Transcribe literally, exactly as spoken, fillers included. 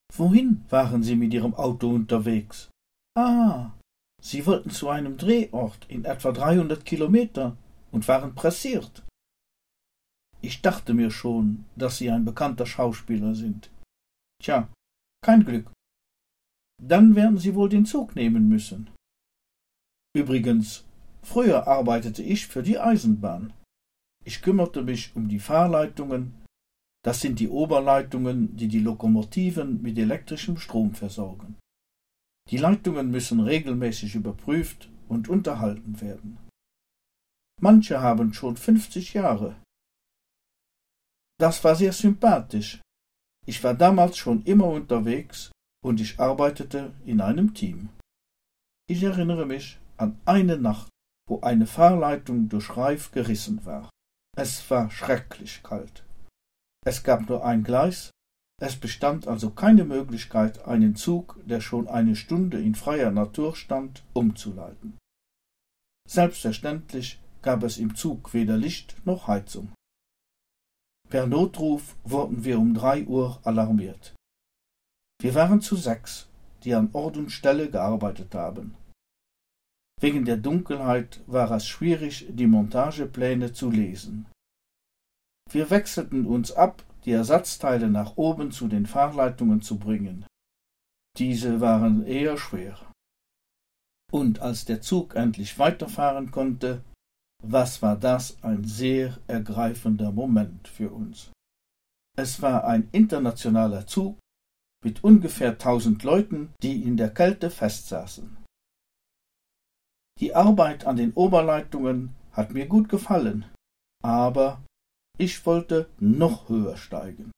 Wohin waren Sie mit Ihrem Auto unterwegs? Ah, Sie wollten zu einem Drehort in etwa dreihundert Kilometer und waren pressiert. Ich dachte mir schon, dass Sie ein bekannter Schauspieler sind. Tja, kein Glück. Dann werden Sie wohl den Zug nehmen müssen. Übrigens, früher arbeitete ich für die Eisenbahn. Ich kümmerte mich um die Fahrleitungen. Das sind die Oberleitungen, die die Lokomotiven mit elektrischem Strom versorgen. Die Leitungen müssen regelmäßig überprüft und unterhalten werden. Manche haben schon fünfzig Jahre. Das war sehr sympathisch. Ich war damals schon immer unterwegs und ich arbeitete in einem Team. Ich erinnere mich an eine Nacht, wo eine Fahrleitung durch Reif gerissen war. Es war schrecklich kalt. Es gab nur ein Gleis, es bestand also keine Möglichkeit, einen Zug, der schon eine Stunde in freier Natur stand, umzuleiten. Selbstverständlich gab es im Zug weder Licht noch Heizung. Per Notruf wurden wir um drei Uhr alarmiert. Wir waren zu sechs, die an Ort und Stelle gearbeitet haben. Wegen der Dunkelheit war es schwierig, die Montagepläne zu lesen. Wir wechselten uns ab, die Ersatzteile nach oben zu den Fahrleitungen zu bringen. Diese waren eher schwer. Und als der Zug endlich weiterfahren konnte, was war das ein sehr ergreifender Moment für uns. Es war ein internationaler Zug mit ungefähr tausend Leuten, die in der Kälte festsaßen. Die Arbeit an den Oberleitungen hat mir gut gefallen, aber ich wollte noch höher steigen.